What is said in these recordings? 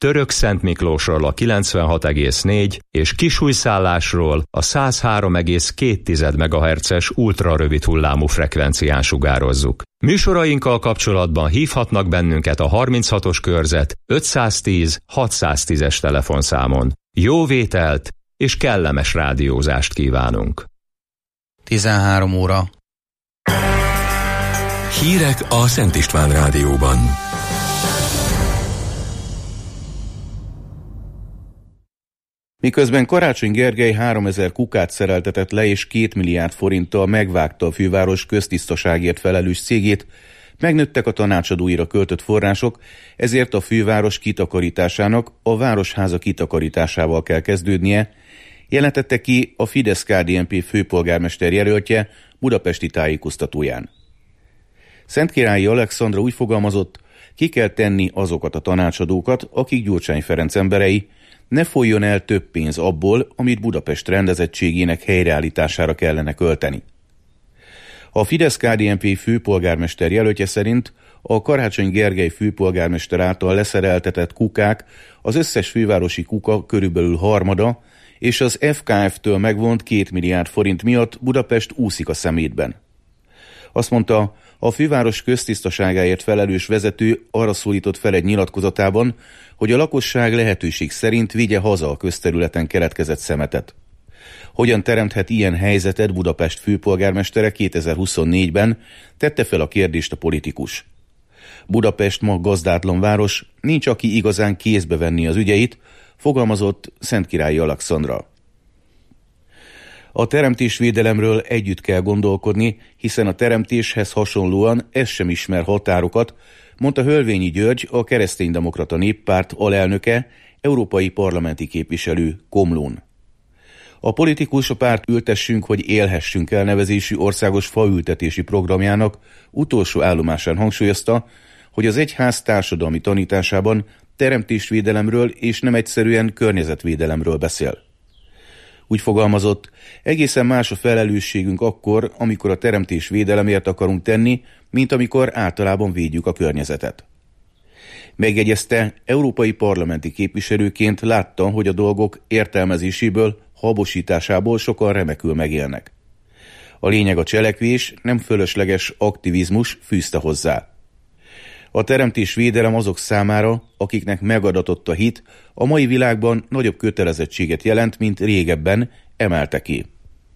Törökszentmiklósról a 96,4 és Kisújszállásról a 103,2 MHz-es ultrarövid hullámú frekvencián sugározzuk. Műsorainkkal kapcsolatban hívhatnak bennünket a 36-os körzet 510 610-es telefonszámon. Jó vételt és kellemes rádiózást kívánunk! 13 óra. Hírek a Szent István Rádióban. Miközben Karácsony Gergely 3000 kukát szereltetett le és 2 milliárd forinttal megvágta a főváros köztisztaságért felelős cégét, megnőttek a tanácsadóira költött források, ezért a főváros kitakarításának a Városháza kitakarításával kell kezdődnie, jelentette ki a Fidesz-KDNP főpolgármester jelöltje budapesti tájékoztatóján. Szentkirályi Alexandra úgy fogalmazott, ki kell tenni azokat a tanácsadókat, akik Gyurcsány Ferenc emberei, ne folyjon el több pénz abból, amit Budapest rendezettségének helyreállítására kellene költeni. A Fidesz-KDNP főpolgármester jelöltje szerint a Karácsony Gergely főpolgármester által leszereltetett kukák az összes fővárosi kuka körülbelül harmada, és az FKF-től megvont 2 milliárd forint miatt Budapest úszik a szemétben. Azt mondta, a főváros köztisztaságáért felelős vezető arra szólított fel egy nyilatkozatában, hogy a lakosság lehetőség szerint vigye haza a közterületen keletkezett szemetet. Hogyan teremthet ilyen helyzetet Budapest főpolgármestere 2024-ben, tette fel a kérdést a politikus. Budapest ma gazdátlan város, nincs aki igazán kézbe venni az ügyeit, fogalmazott Szentkirályi Alexandra. A teremtésvédelemről együtt kell gondolkodni, hiszen a teremtéshez hasonlóan ez sem ismer határokat, mondta Hölvényi György, a Kereszténydemokrata Néppárt alelnöke, európai parlamenti képviselő Komlón. A politikus a párt Ültessünk, hogy élhessünk elnevezésű országos faültetési programjának utolsó állomásán hangsúlyozta, hogy az egyház társadalmi tanításában teremtésvédelemről és nem egyszerűen környezetvédelemről beszél. Úgy fogalmazott, egészen más a felelősségünk akkor, amikor a teremtés védelemért akarunk tenni, mint amikor általában védjük a környezetet. Megjegyezte, európai parlamenti képviselőként látta, hogy a dolgok értelmezéséből, habosításából sokan remekül megélnek. A lényeg a cselekvés, nem fölösleges aktivizmus, fűzte hozzá. A teremtésvédelem azok számára, akiknek megadatott a hit, a mai világban nagyobb kötelezettséget jelent, mint régebben, emelte ki.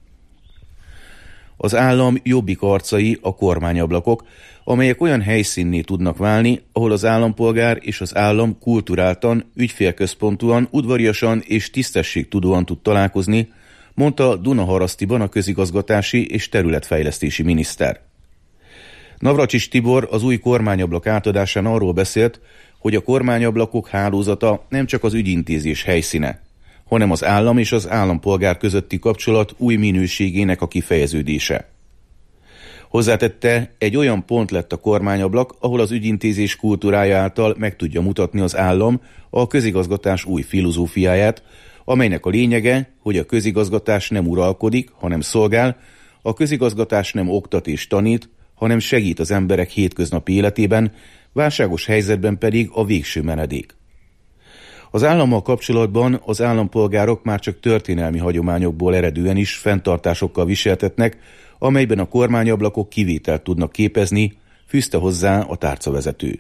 Az állam jobbik arcai a kormányablakok, amelyek olyan helyszínné tudnak válni, ahol az állampolgár és az állam kulturáltan, ügyfélközpontúan, udvariasan és tisztességtudóan tud találkozni, mondta Dunaharasztiban a közigazgatási és területfejlesztési miniszter. Navracsics Tibor az új kormányablak átadásán arról beszélt, hogy a kormányablakok hálózata nem csak az ügyintézés helyszíne, hanem az állam és az állampolgár közötti kapcsolat új minőségének a kifejeződése. Hozzátette, egy olyan pont lett a kormányablak, ahol az ügyintézés kultúrája által meg tudja mutatni az állam a közigazgatás új filozófiáját, amelynek a lényege, hogy a közigazgatás nem uralkodik, hanem szolgál, a közigazgatás nem oktat és tanít, hanem segít az emberek hétköznapi életében, válságos helyzetben pedig a végső menedék. Az állammal kapcsolatban az állampolgárok már csak történelmi hagyományokból eredően is fenntartásokkal viseltetnek, amelyben a kormányablakok kivételt tudnak képezni, fűzte hozzá a tárcavezető.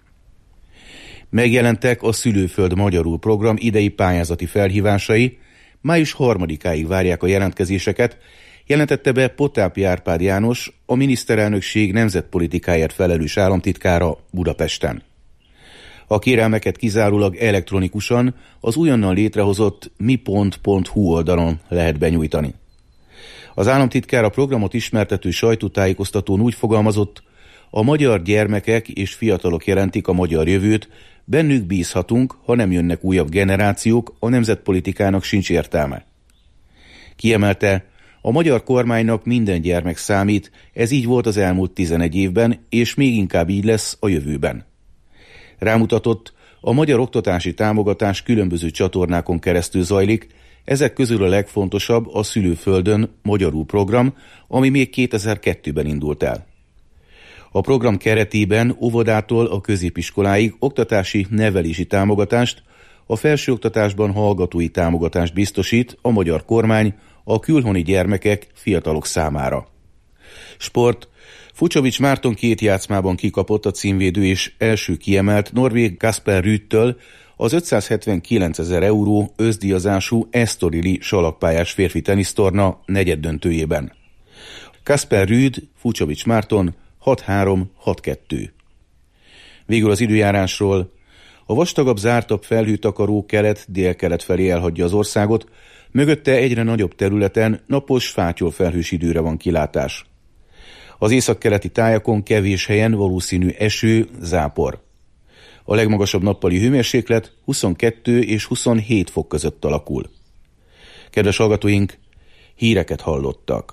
Megjelentek a Szülőföld Magyarul program idei pályázati felhívásai, május 3-áig várják a jelentkezéseket, jelentette be Potápi Árpád János, a miniszterelnökség nemzetpolitikáért felelős államtitkára Budapesten. A kérelmeket kizárólag elektronikusan az újonnan létrehozott mi.hu oldalon lehet benyújtani. Az államtitkár a programot ismertető sajtótájékoztatón úgy fogalmazott, a magyar gyermekek és fiatalok jelentik a magyar jövőt, bennük bízhatunk, ha nem jönnek újabb generációk, a nemzetpolitikának sincs értelme. Kiemelte, a magyar kormánynak minden gyermek számít, ez így volt az elmúlt 11 évben, és még inkább így lesz a jövőben. Rámutatott, a magyar oktatási támogatás különböző csatornákon keresztül zajlik, ezek közül a legfontosabb a Szülőföldön Magyarul program, ami még 2002-ben indult el. A program keretében óvodától a középiskoláig oktatási nevelési támogatást, a felsőoktatásban hallgatói támogatást biztosít a magyar kormány a külhoni gyermekek, fiatalok számára. Sport. Fucsovics Márton 2 játszmában kikapott a címvédő és első kiemelt norvég Kasper Rüdtől az 579 000 euró összdíjazású Estorili salakpályás férfi tenisztorna negyeddöntőjében. Kasper Rüd, Fucsovics Márton 6-3-6-2. Végül az időjárásról. A vastagabb, zártabb felhőtakaró kelet-délkelet felé elhagyja az országot, mögötte egyre nagyobb területen napos, fátyol felhős időre van kilátás. Az északkeleti tájakon kevés helyen valószínű eső, zápor. A legmagasabb nappali hőmérséklet 22 és 27 fok között alakul. Kedves hallgatóink, híreket hallottak.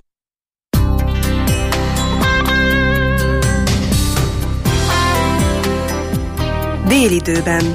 Délidőben.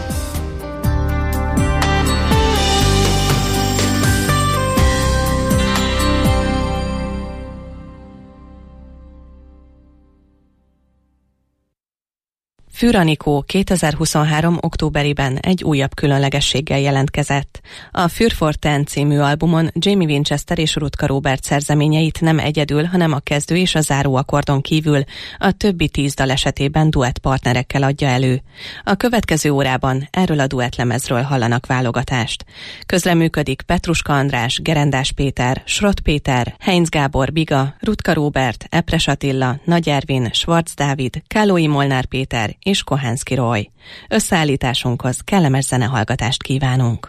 Fürr Anikó 2023. októberében egy újabb különlegességgel jelentkezett. A Fürr for Ten című albumon Jamie Winchester és Rutka Róbert szerzeményeit nem egyedül, hanem a kezdő és a záró akkordon kívül a többi 10 dal esetében duett partnerekkel adja elő. A következő órában erről a duettlemezről hallanak válogatást. Közreműködik Petruska András, Gerendás Péter, Srott Péter, Heinz Gábor Biga, Rutka Róbert, Epres Attila, Nagy Ervin, Schwarz Dávid, Kálói Molnár Péter és Kohánszky Roy. Összeállításunkhoz kellemes zenehallgatást kívánunk.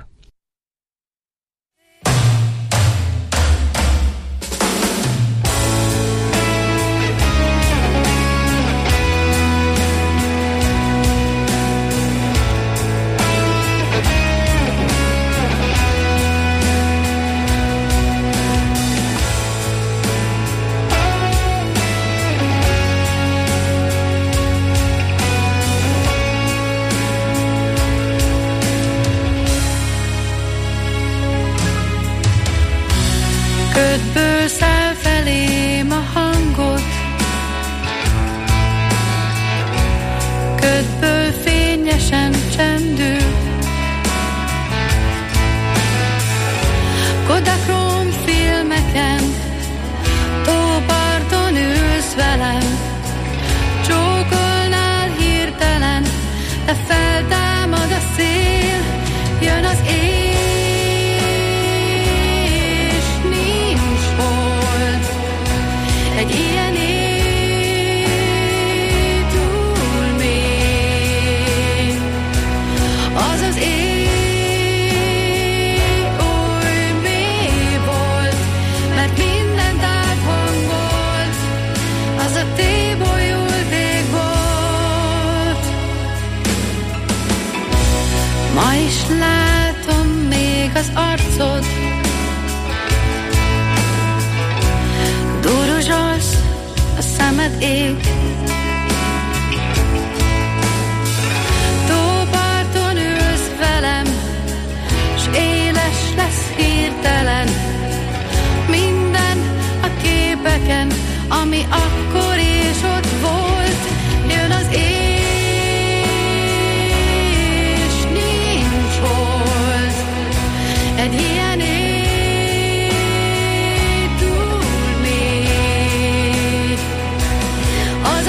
Ködből száll felém a hangot, ködből fényesen csendül, Kodachróm filmeken tóparton ülsz velem, csókolnál hirtelen, de feltámad a szél, jön az éj. Egy ilyen éj túl mély, az az éj oly mély volt, mert mindent áthangolt, az a tébolyulték volt. Ma is látom még az arcod, duruzsolsz, a szemed ég. Tóparton ülsz velem, s éles lesz hirtelen minden a képeken, ami akkor és ott volt. Jön az éj, és nincs hold. Egy ilyen éj túl mély, az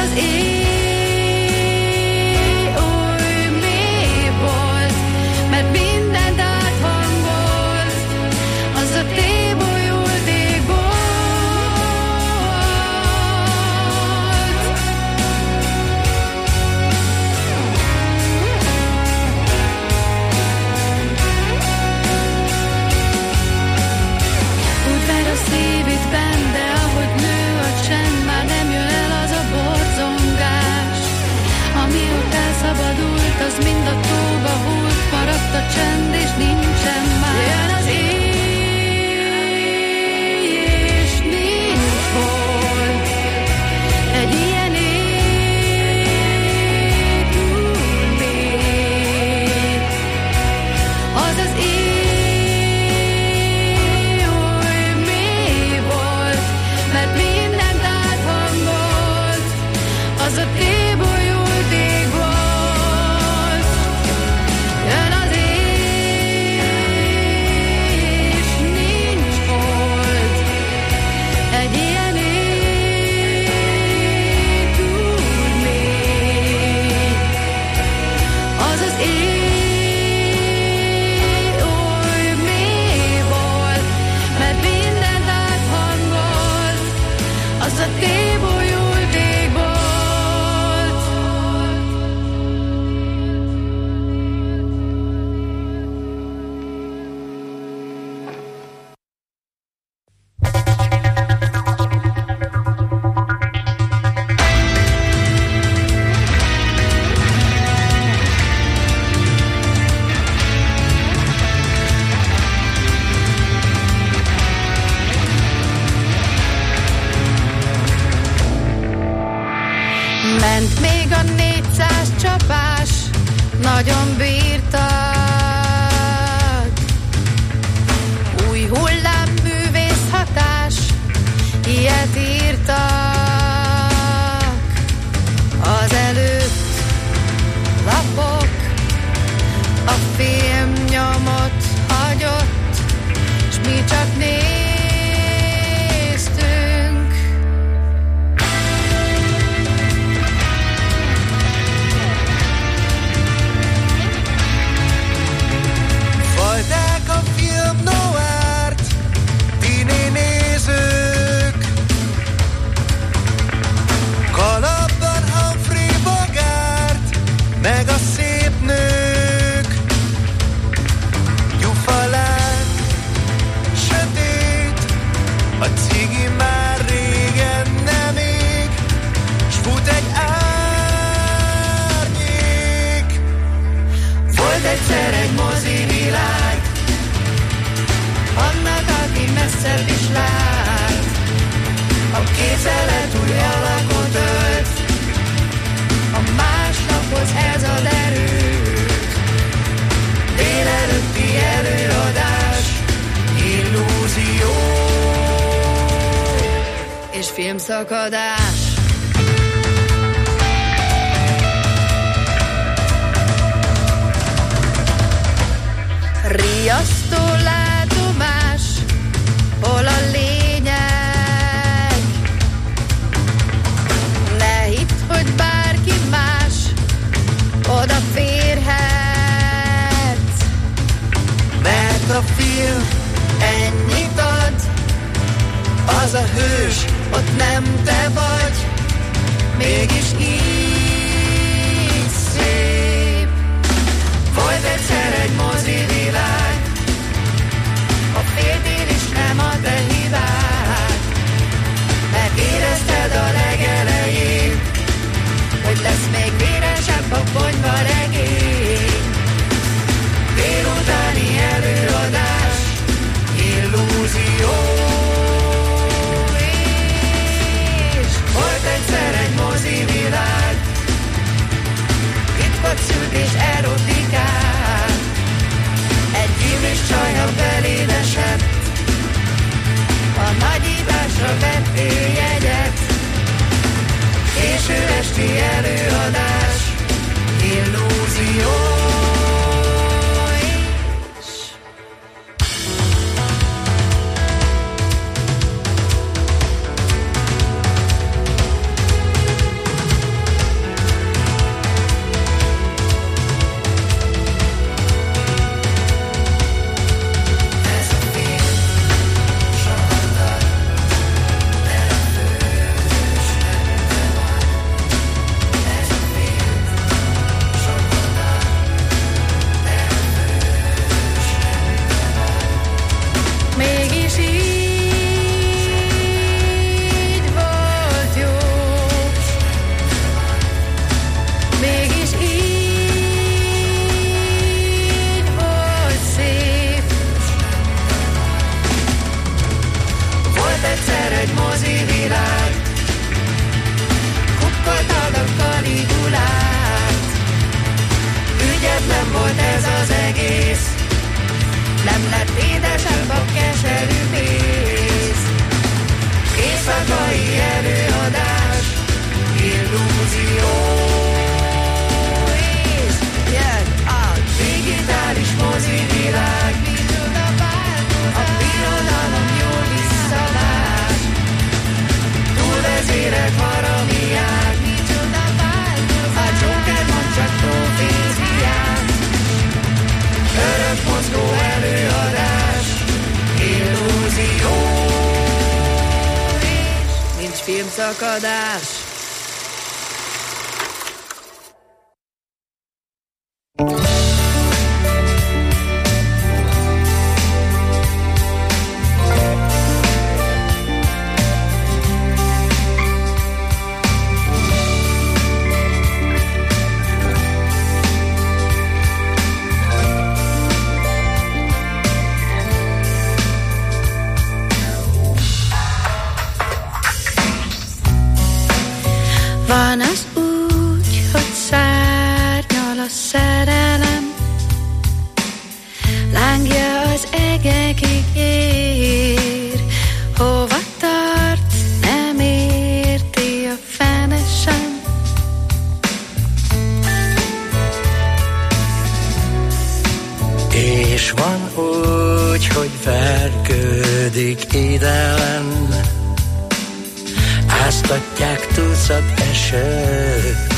nagyon bírtad. Új hullám művész hatás, ilyet írtak az előtt lapok, a film nyomot hagyott, s mi csak néztünk. Fajták a film noirt, tini nézők, kalapban Humphrey Bogart, meg a szép nők. Gyufalán, sötét, a cigi már régen nem ég, s fut egy árnyék. Volt egyszer egy mozivilág, annak, aki messzebb is lát. A képzelet új alakot ölt, a másnaphoz ez ad erőt. Délelőtti előadás, illúzió és filmszakadás. Riasztó látomás, hol a lényeg? Ne hidd, hogy bárki más odaférhet, Mert a film ennyit ad, az a hős ott nem te vagy, mégis így szép. volt egyszer egy mozivilág, a féltél is nem a te hibád, mert érezted a legelején, hogy lesz még véresebb a ponyva regény. Délutáni előadás, illúzió. És volt egyszer egy mozivilág, titkot szült és erotikát, egy gyűlös csajja beléd esett, a nagyításra vettél jegyet. Késő esti előadás, illúzió. Mégis így volt jó, mégis így volt szép. Volt egyszer egy mozivilág, kukkoltad a Caligulát. Ügyetlen volt ez az egész, nem lett édesebb a keserű pénz. Éjszakai előadás, illúzió. És jön a digitális mozivilág, a birodalom jól visszavág. Túlvezérek haramiák, a Joker mond csak proféciát. Örök mozgó előadás, illúzió. Nincs filmszakadás. lángja az egekig ér, hova tart, nem érti a fene sem. És van úgy, hogy vergődik idelen, áztatják tucat esők,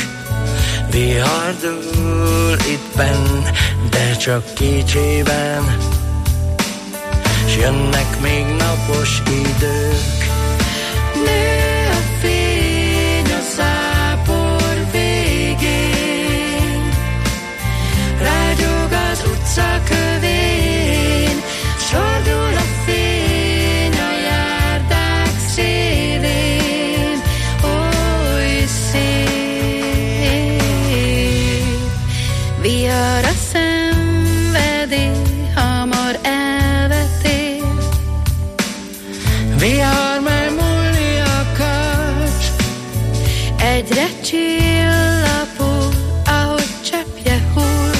vihardul itt benn, de csak kicsiben, s jönnek még napos idők. Nő a fény a zápor végén, rágyog az utca kövén, sordul a fény a járdák szélén, oly szép. Vihar a szenvedély, hamar elvetél, vihar már múlni akarsz, egyre csillapul, ahogy cseppje hull.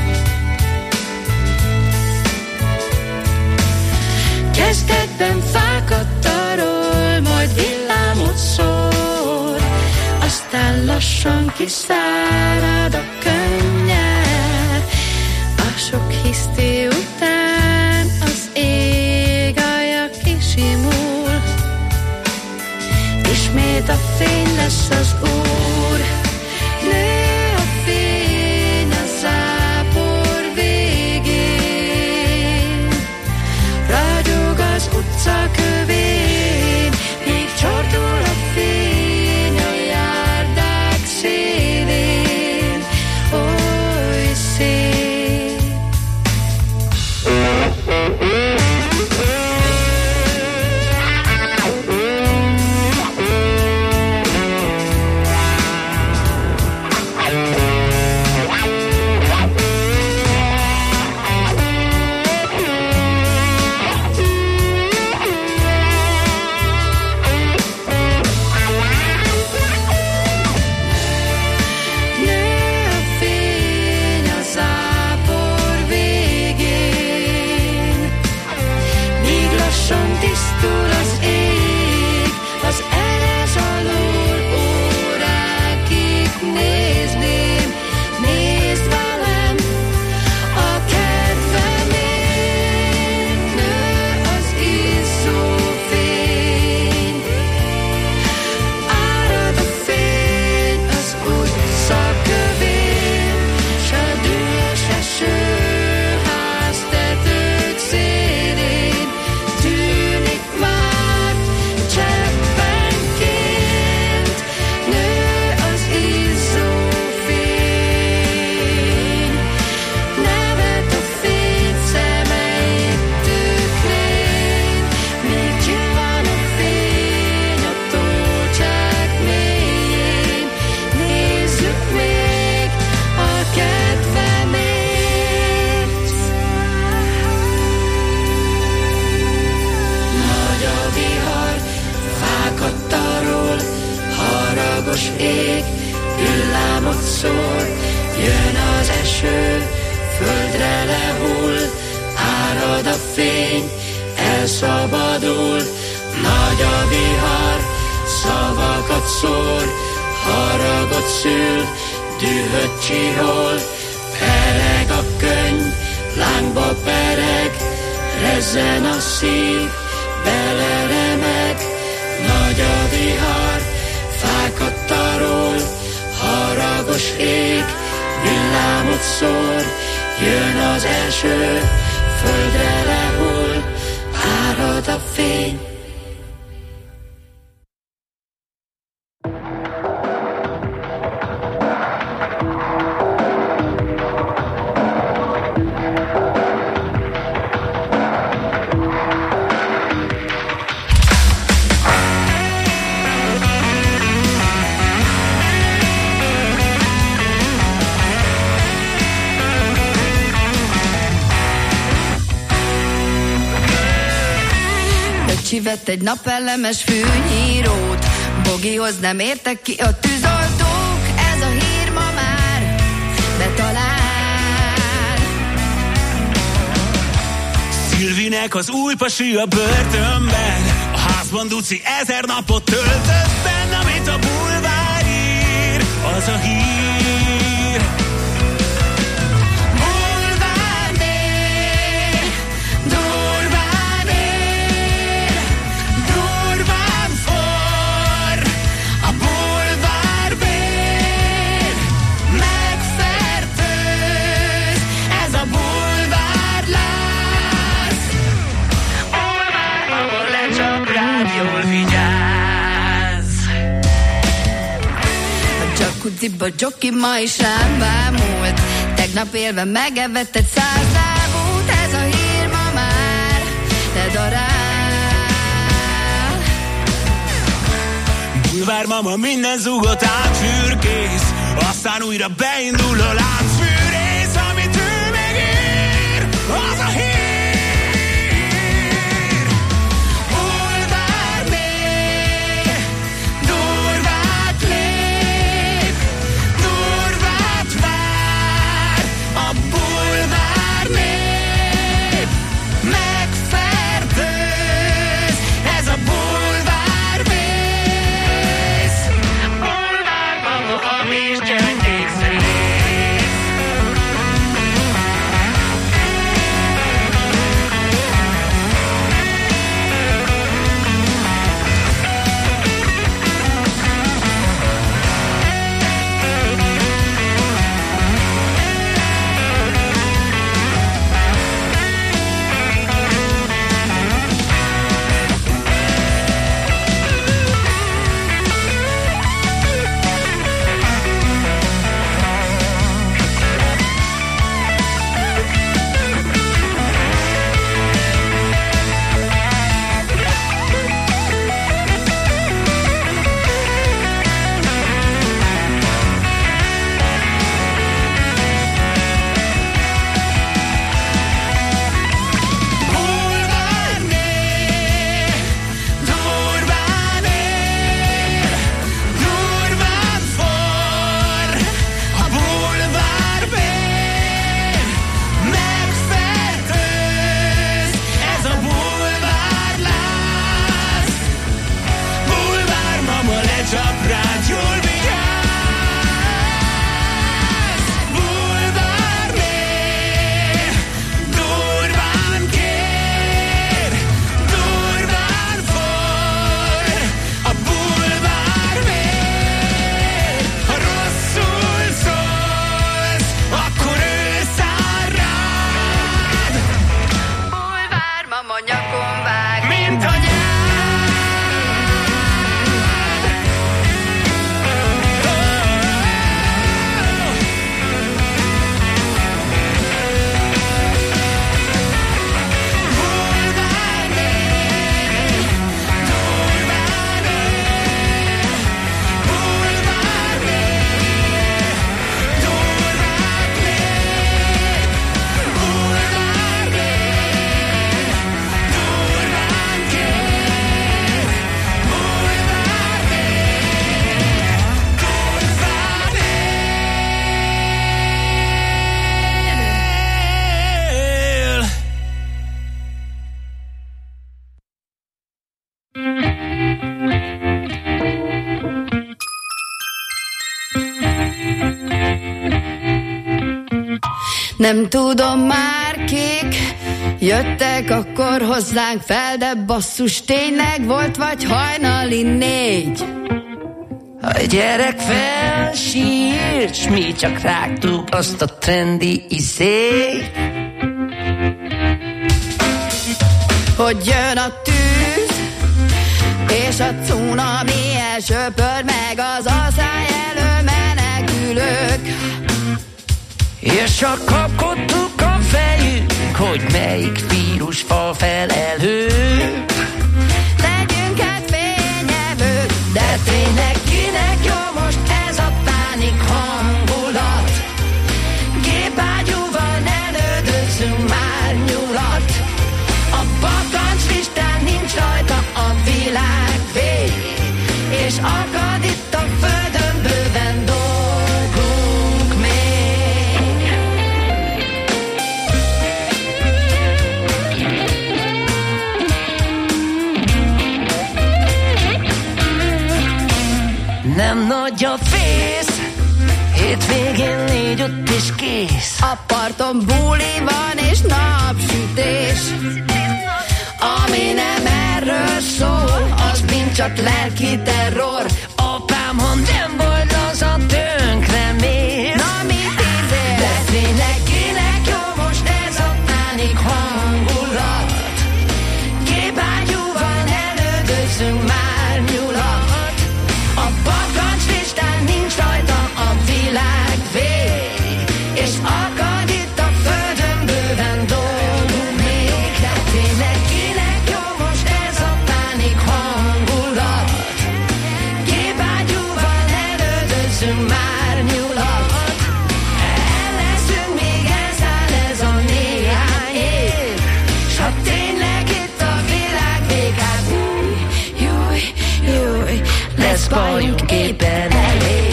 Kezdetben fákat tarol, majd villámot szór, aztán lassan kiszárad a könnyed. A sok hiszti után az ég alja kisimul, ismét a fény lesz az úr. Nő a fény a zápor végén, ragyog az utca kövén, míg csordul a fény a járdák szélén, oly szép. Elszabadul, nagy a vihar, szavakat szór, haragot szül, dühöt csihol, pereg a könny, lángba pereg, rezzen a szív, beleremeg, nagy a vihar, fákat tarol, haragos ég, villámot szór, jön az eső, földre lehull, árad a fény. Vett egy napelemes fűnyírót, Bogihoz nem értek ki a tűzoltók, ez a hír ma már betalál. Szilvinek az új pasi a börtönben, a házban duci 1000 napot töltött benn, amit a bulvár ír, az a hír. Bulvárnél durván él, durván forr, a bulvárbér megfertőz, ez a bulvárláz. Bulvár, ahol lecsap rád, jól vigyázz. A jacuzziba Joki ma is rám bámult, tegnap élve megevett egy 100 lábút, ez a hír ma már te darál. Bulvármama minden zugot átfürkész, aztán újra beindul a láncfűrész, amit ő megír, az a hír. Bulvárnél durvát lép, durvát vár, a bulvárnép megfertőz, ez a bulvárvész. Bulvárban hamis gyöngyészrész. Nem tudom már kik jöttek akkor hozzánk fel, de basszus tényleg volt vagy hajnali 4. A gyerek felsírt, s mi csak rágtuk azt a trendi izét. Hogy jön a tűz, és a cunami elsöpör meg az asszály elől menekülők. És csak kapkodtuk a fejünk, hogy melyik vírus fal fel elő. Legyünk hát fényevők, de tényleg kinek jó most ez a pánik hangulat? Gépágyúval ne lődözzünk már nyulat. A bakancslistán nincs rajta a világ vég, és akad itt a földön bőven dolgunk még. Nagy a fész, hétvégén 4-5 is kész. A parton buli van és napsütés. Ami nem erről szól, az mind csak lelki terror. Apám, ha nem volt az a tönkre mész. Na mit ízél? De tényleg kinek jó most ez a pánik hangulat? Gépágyúval elődözzünk már nyulat. A bakancslistán nincs rajta a világ vég, és akad itt a földön bőven dolgunk még. De tényleg kinek jó most ez a pánik hangulat? Gépágyúval elődözzünk már nyulat. El leszünk még ezen ez a néhány év, s ha tényleg itt a világ vég, hát júj, lesz bajunk éppen elég.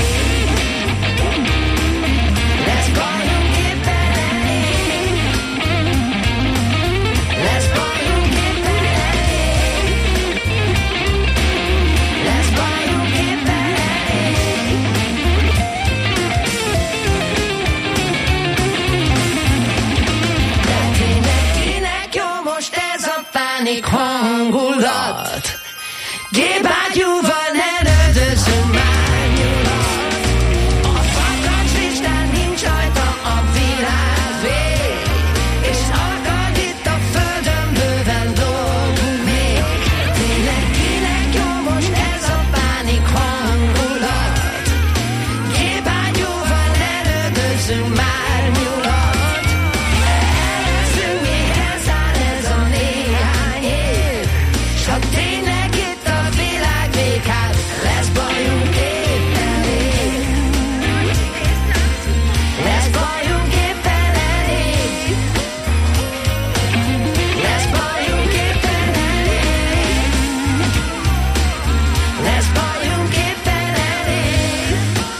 Lesz bajunk éppen elég. Lesz bajunk éppen elég. Lesz bajunk éppen elég. De tényleg kinek jó most ez a pánik hangulat? Gépágyúval elődözzünk már nyulat. A bakancslistán nincs rajta a világ vég, és akad itt a földön bőven dolgunk még. Tényleg kinek jó most ez a pánik hangulat? Gépágyúval elődözzünk már nyulat. El leszünk még ezen ez a néhány év, s ha tényleg itt a világ vég, hát lesz bajunk éppen elég. Lesz bajunk éppen elég. Lesz bajunk éppen elég. Lesz bajunk éppen elég.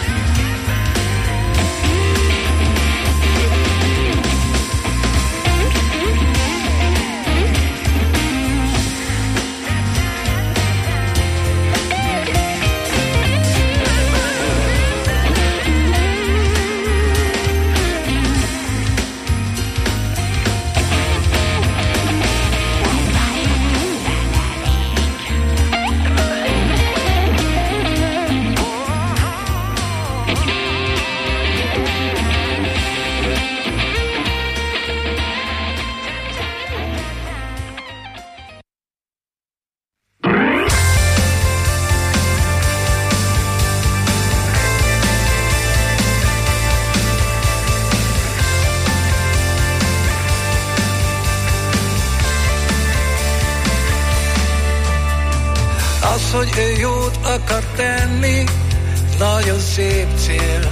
Az, hogy ő jót akar tenni, nagyon szép cél.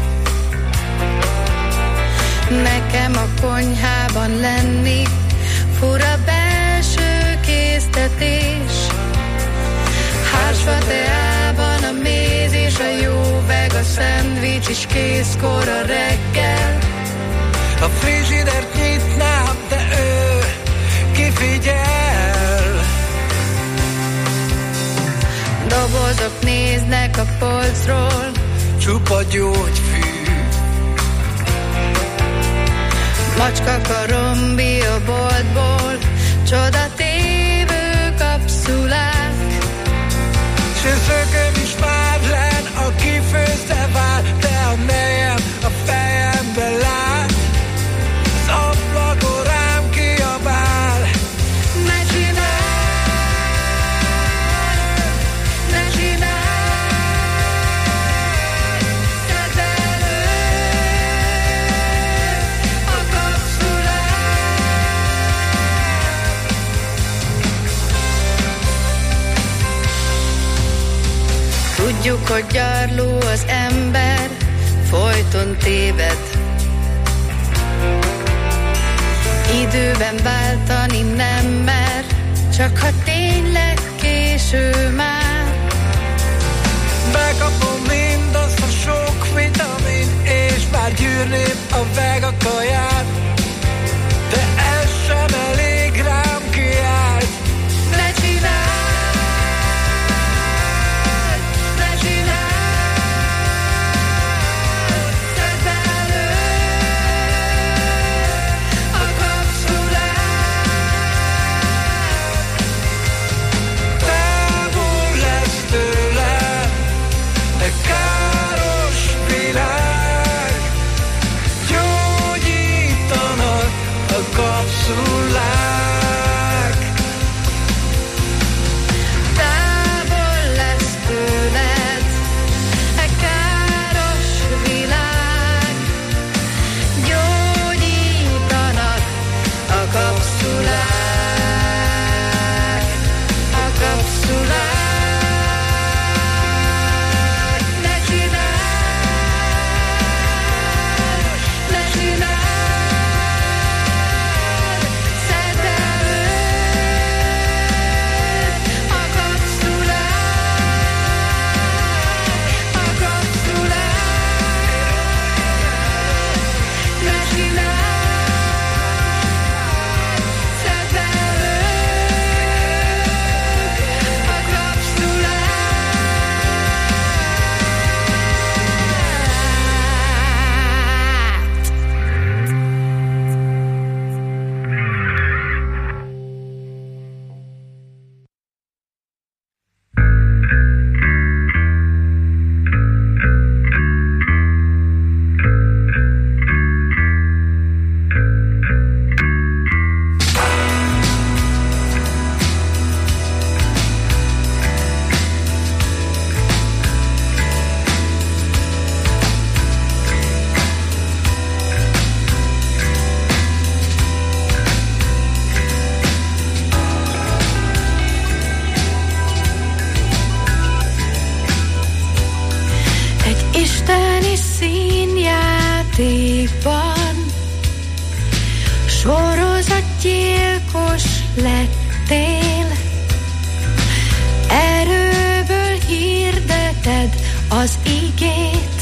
Nekem a konyhában lenni, fura belső késztetés. Hársfa teában a méz és a jó veg, a szendvics is készkor a reggel. A frizsidert nyitnám, de ő kifigyel. Dobozok néznek a polcról, Csupa gyógyfű. macska karombi a boltból, csodatévő kapszulák. Süszögöm is már len, a kifőzte vár, de a nejem a fejembe lát. Az ablakon rám kiabál. Ne csinálj, ne csinálj, tedd elő a kapszulát. Tudjuk, hogy gyarló az ember, folyton téved. Időben váltani nem mer, csak ha tényleg késő már. Bekapom mindazt a sok vitamin, és már gyűrném a vega kaját, de ez sem elég rám kiállt. Ne csinálj, ne csinálj, Távol lesz tőled e káros világ, gyógyítanak a kapszulák, a kapszulák. Ne csináld, ne csináld, szedd el őt, a kapszulák, a kapszulák. Ne csináld, szedd el őt, a kapszulák. Egy isteni színjátékban sorozatgyilkos lettél, erőből hirdeted az igét.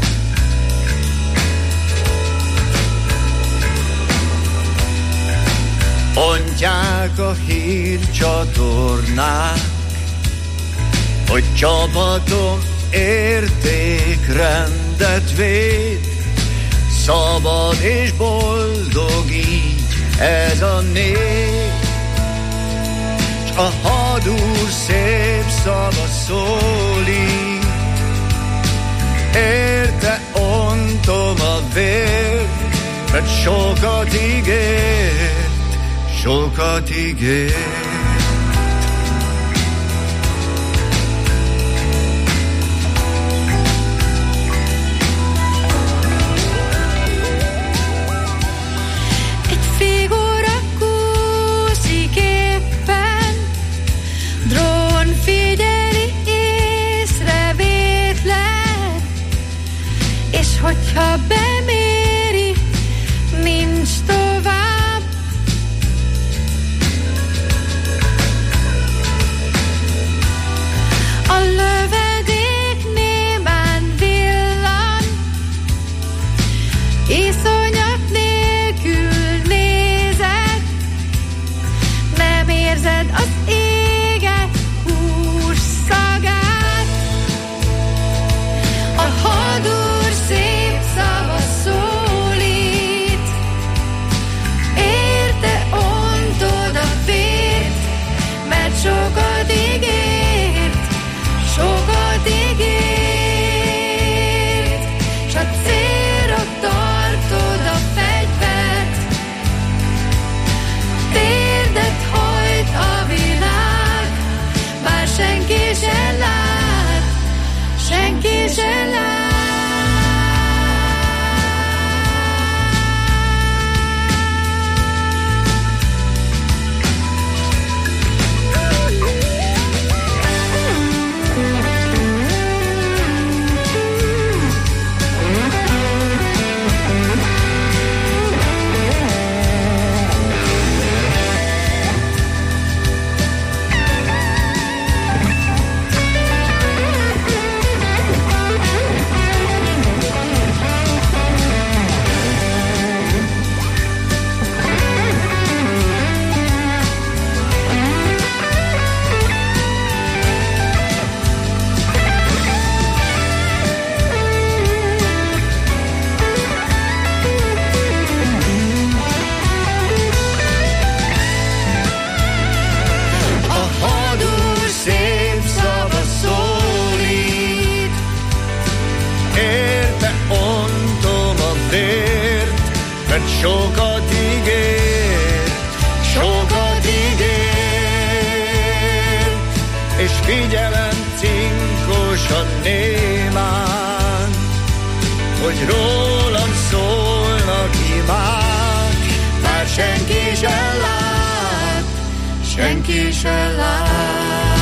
Mondják a hírcsatornák, hogy csapatom értékrendet véd, szabad és boldog így ez a nép. S a hadúr szép szava szólít, érte ontom a vér, mert sokat ígért, sokat ígért. Egy figura kúszik éppen, drón figyeli észrevétlen, és hogyha beméri, nincs tovább. A lövedék némán villan, iszonyat nélkül nézed, nem érzed az éget hús szagát. A hadúr szép szava szólít, érte ontod a vért, mert sokat ígért, sokat ígért, s a célra tartod a fegyvert, térdet hajt a világ. némán, hogy rólam szólnak imák, már senki sem lát, senki sem lát.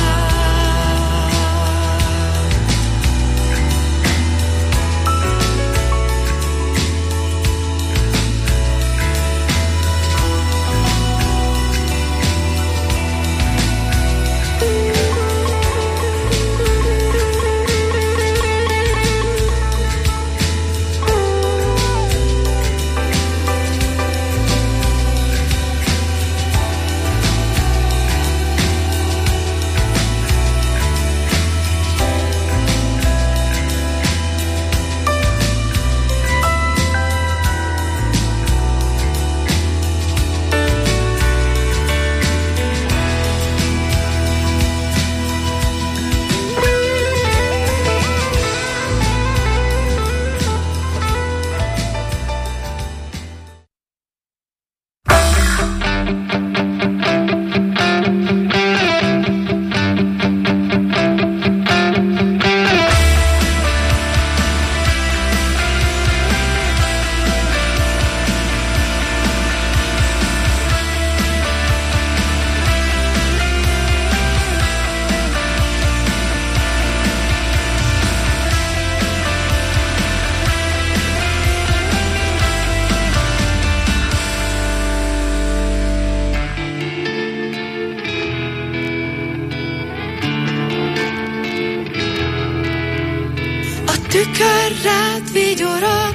Tükör rád vigyorog,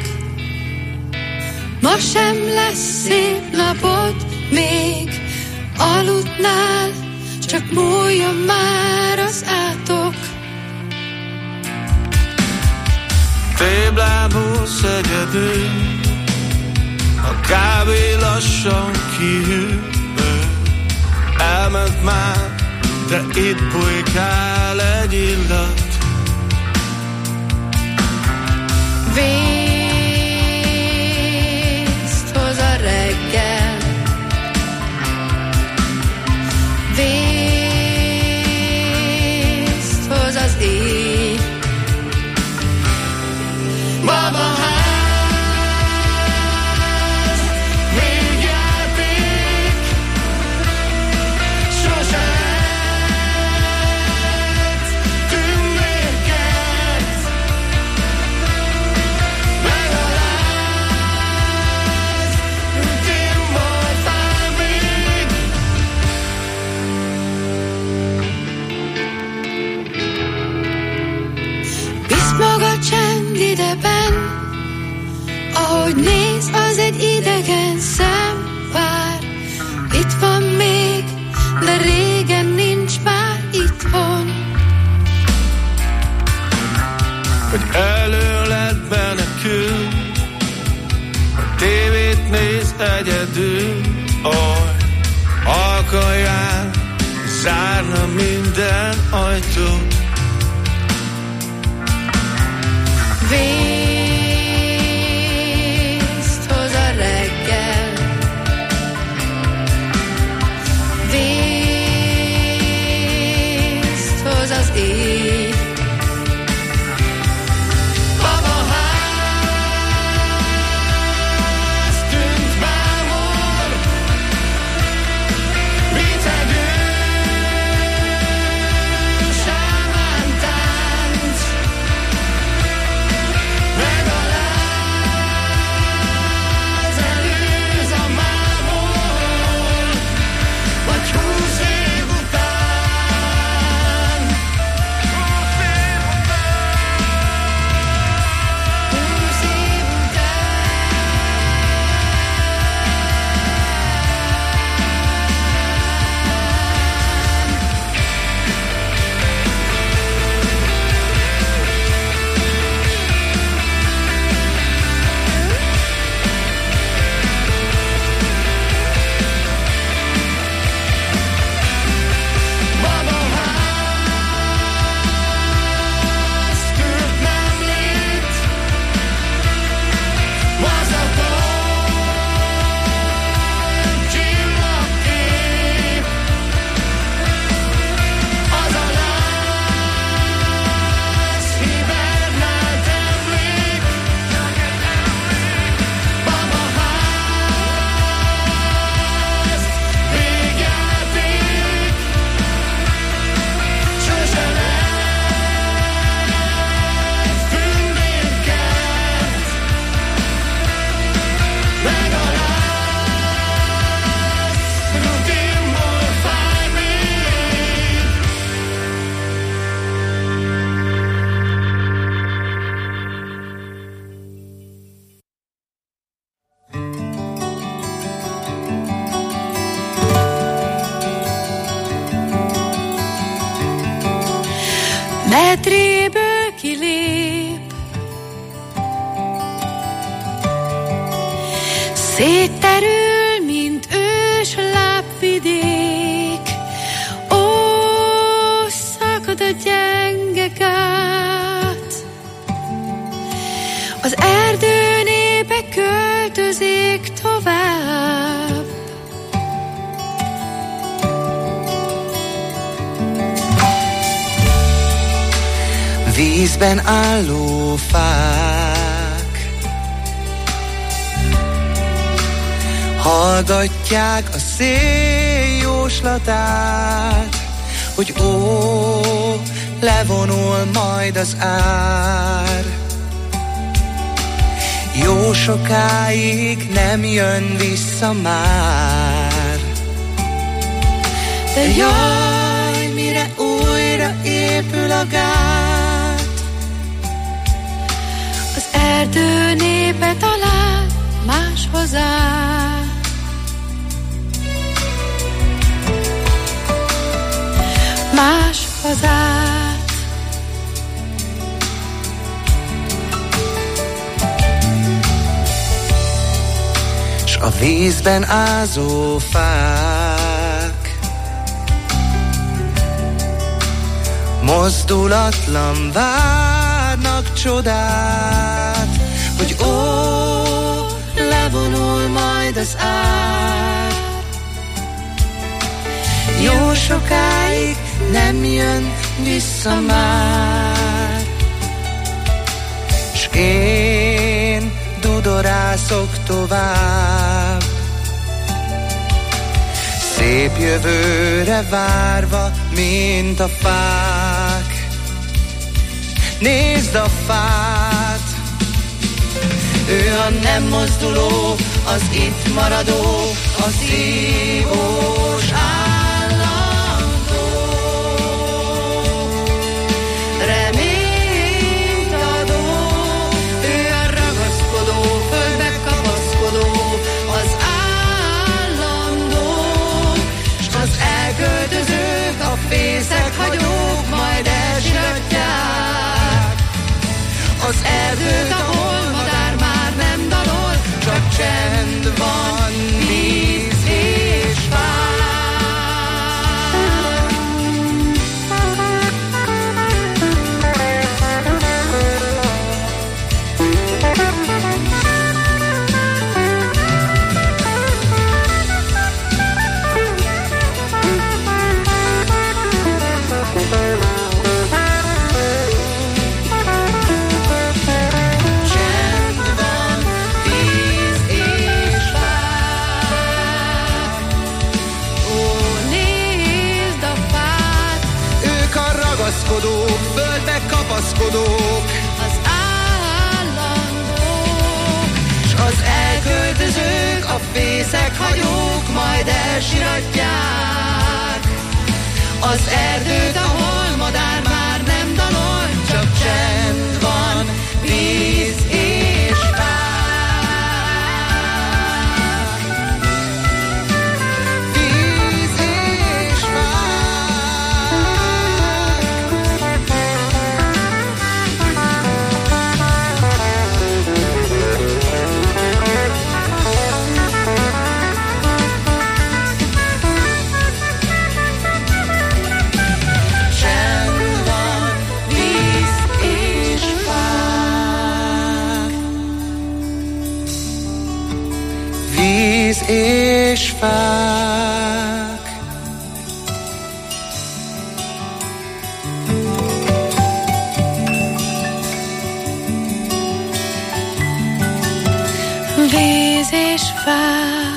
ma sem lesz szép napod, még aludnál, csak múljon már az átok. Féblábúsz egyedül, a kávé lassan kihűl. Elment már, de itt bujkál egy illat. Vészt hoz a reggel, vészt hoz az éj. Baba ház, végjáték, sose lett tündérkert. Megaláz, rutinból fáj még. Visz maga csend ideben, ahogy néz, az egy idegen szem. Vár, itt van még, de régen nincs már itthon. Hogy előled menekül, a tévét néz egyedül. Aj, alkaján zárna minden ajtót. Vészt hoz a reggel, vészt hoz az éj. Baba ház tűnt mámor, ricegő sámán. medréből kilép, szétterül, mint ős lábvidék. Ó, szakad a gyenge gát, az erdő népe költözik tovább. Vízben álló fák hallgatják a szél jóslatát, hogy ó, levonul majd az ár. Jó sokáig nem jön vissza már. De jaj, mire újra épül a gát, az erdő népe talál más hazát. Más hazát. S a vízben ázó fák mozdulatlan várnak csodát, hogy ó, levonul majd az ár. Jó sokáig nem jön vissza már. S én dudorászok tovább, szép jövőre várva, mint a fák. Nézd a fát, ő a nem mozduló, az itt maradó, a szívós állandó. Reményt adó, ő a ragaszkodó, földbe kapaszkodó, az állandó. S az elköltözők, a fészek hagyók majd elsiratják az erdőt, ahol madár már nem dalol, csak csend van, víz és fák. Földbe kapaszkodók, az állandók, s az elköltözők, a fészek hagyók majd elsiratják az erdőt, ahol madár már nem dalol, csak csend van, víz és fák. Víz és és fák. Víz és fák.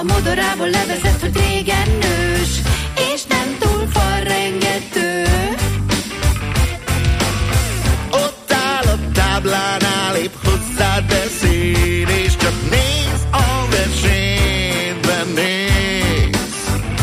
a modorából levezet, hogy régen nős, és nem túl falrengető. Ott áll a táblánál, épp hozzád beszél, és csak néz a versenyben néz.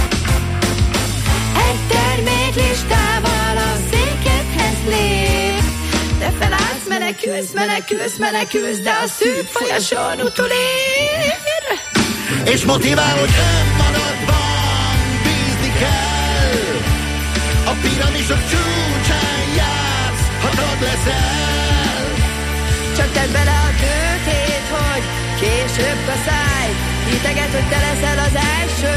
Egy terméklistával a székedhez lép, te felállsz, menekülsz, menekülsz, menekülsz, de a szűk folyosón utolér. És motivál, hogy önmagadban bízni kell. A piramisok csúcsán jársz, ha tag leszel. Csak tedd bele a tőkét, hogy később kaszálj, hiteget, hogy te leszel az első.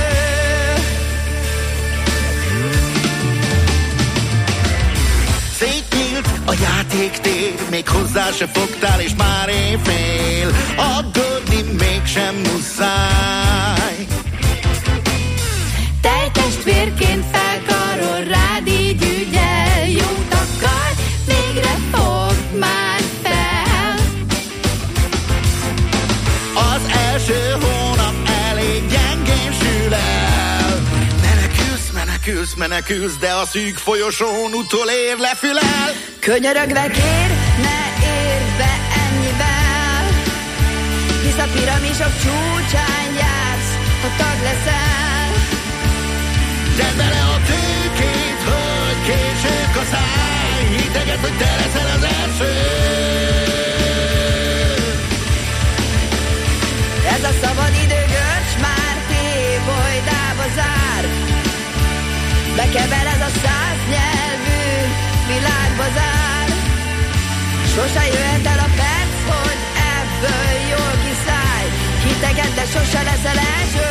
Szétnyílt a játéktér, még hozzá se fogtál, és már éjfél. Aggódni mégsem muszáj. Tejtestvérként felkarol rád, így ügyel, jót akar, végre fogd már fel. Az első hónap elég gyengén sül el. Menekülsz, menekülsz, menekülsz, de a szűk folyosón utolér, lefülel. Könyörögve kér, ne érj be ennyivel, hisz a piramisok csúcsán jársz, ha tag leszel. Tedd bele a tőkét, hogy később kaszálj, hiteget, hogy te leszel az első. Ez a szabadidő görcs már tébolydába zár, bekevered a 100 nyelvű világbazár. Sose jöhet el a perc, hogy ebből jól kiszállj, hiteget, de sose leszel első.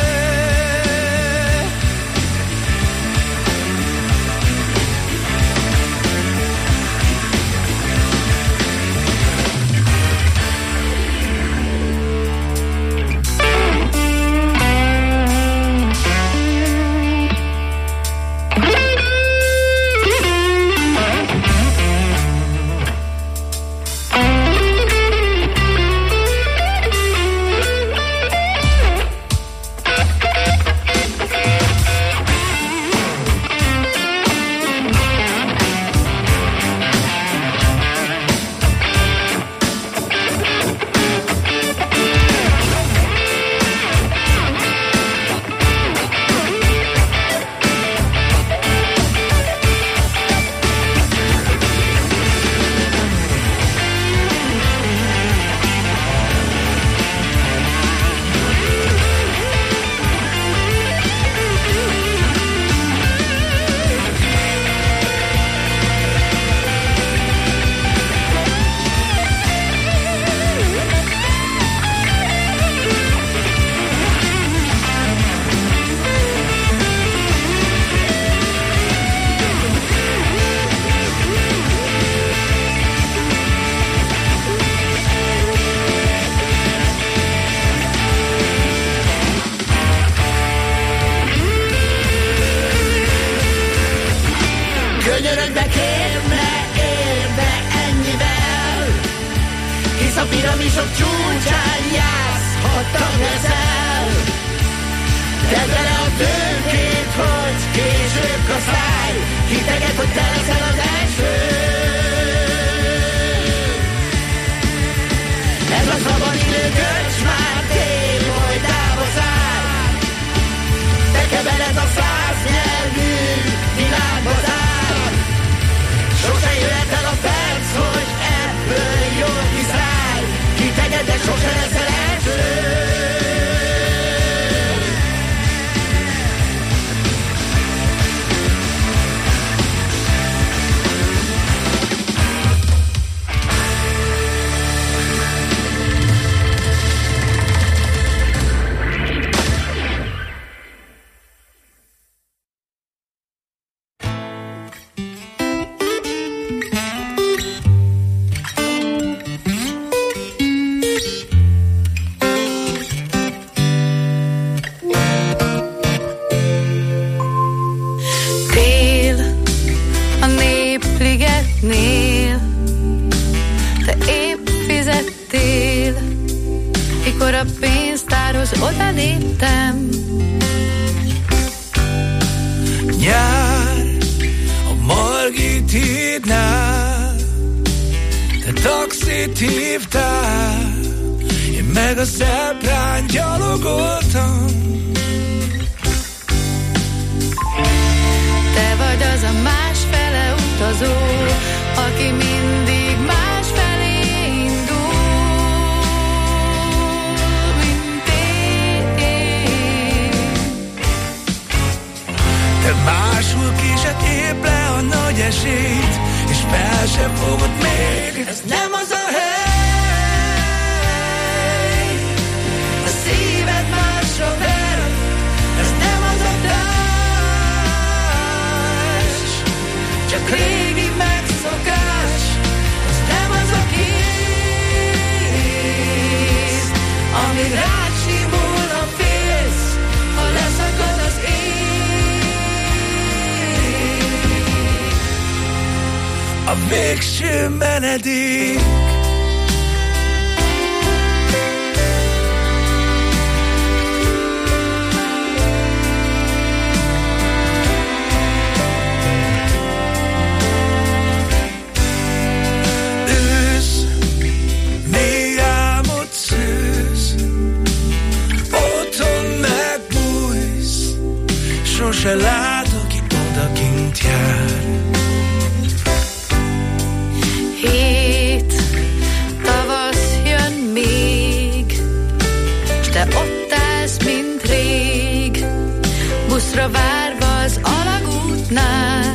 Mikor a pénztárhoz oda léptem. Nyár a Margit hídnál, te taxit hívtál, én meg a Szeprán gyalogoltam. Te vagy az a másfele utazó, aki mindig másfelé indul, mint én. Te máshol késett épp le a nagy esélyt, és fel sem fogod még. Ez nem az a hely, a szíved másra ver, ez nem az a társ, csak régi megszokás, ez nem az a kéz, ami rád simulna félsz, ha leszakad az ég. A végső menedék. Ősz, mély álmod szűz, otthon megbújsz, sose lát, aki odakint jár. Hét tavasz jön még, s te ott állsz, mint rég, buszra várva az alagútnál.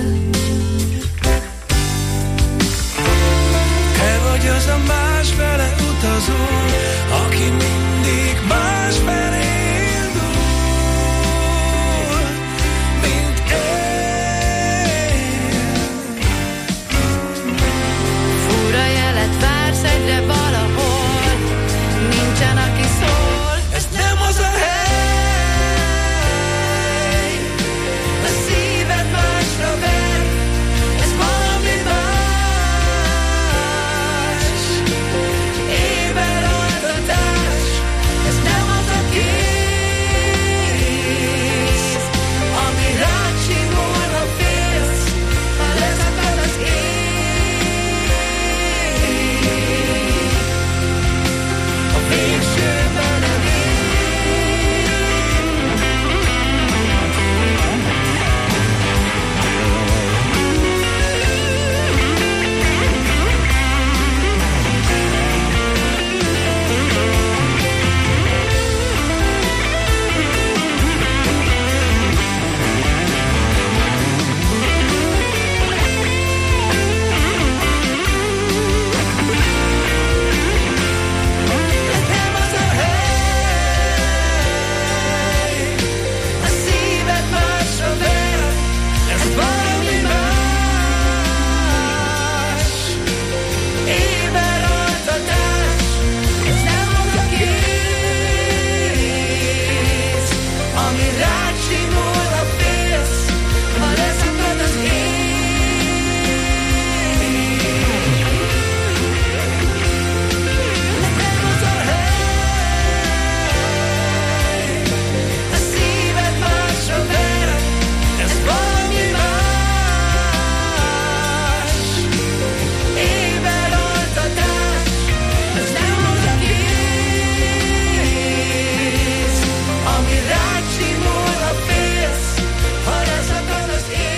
Te vagy az a másfele utazó, aki mindig másfelé indul, mint Fura jelet vársz egyre valahol, nincsen aki szól. ez nem az a hely, A szíved másra ver, ez valami más. Éber altatás, ez nem az a kész, ami rád simulna félsz, ha leszakad az ég. A végső menedék. Ez nem az a hely, a szíved másra ver, ez valami más. Éber altatás, ez nem az a kéz, ami rád simulna félsz, ha leszakad az ég. Ez nem az a hely, a szíved másra ver, ez valami más. Éber altatás, ez nem az a kéz, ami rád simulna félsz, ha leszakad az ég.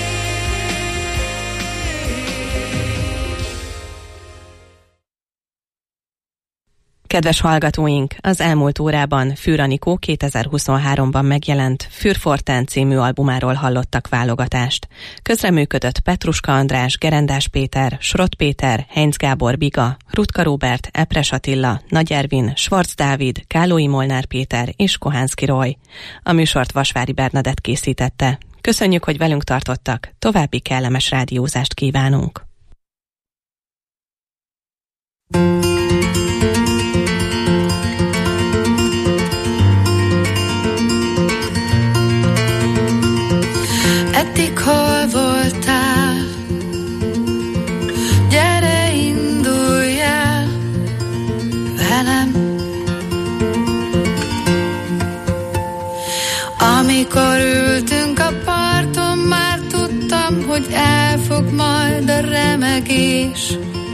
Kedves hallgatóink, az elmúlt órában Fűr Anikó 2023-ban megjelent Fürforten című albumáról hallottak válogatást. Közreműködött Petruska András, Gerendás Péter, Srott Péter, Heinz Gábor Biga, Rutka Róbert, Epres Attila, Nagy Ervin, Schwarz Dávid, Kálói Molnár Péter és Kohánszki Roy. A műsort Vasvári Bernadett készítette. Köszönjük, hogy velünk tartottak, további kellemes rádiózást kívánunk. Eddig hol voltál? Gyere, indulj el velem. majd a remegés.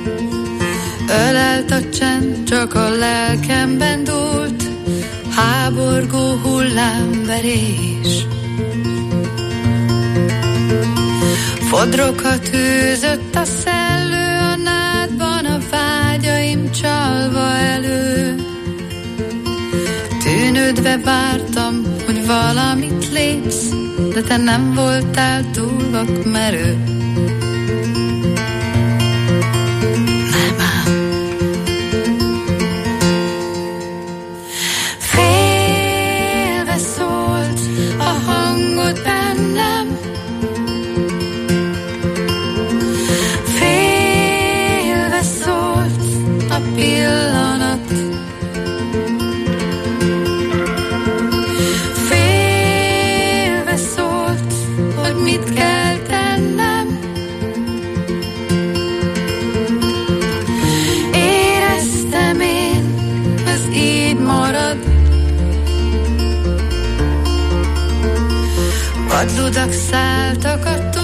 Ölelt a csend, csak a lelkemben dúlt, háborgó hullámverés. Fodrokat űzött a szellő a nádban, a vágyaim csalva elő. Tűnődve vártam, hogy valamit lépsz, de te nem voltál túl vakmerő. Nem ám. Félve szólt a hangod bennem, félve szólt a pillanat. Félve szólt, hogy mit kell tennem. Éreztem én, ez így marad. Vadludak szálltak a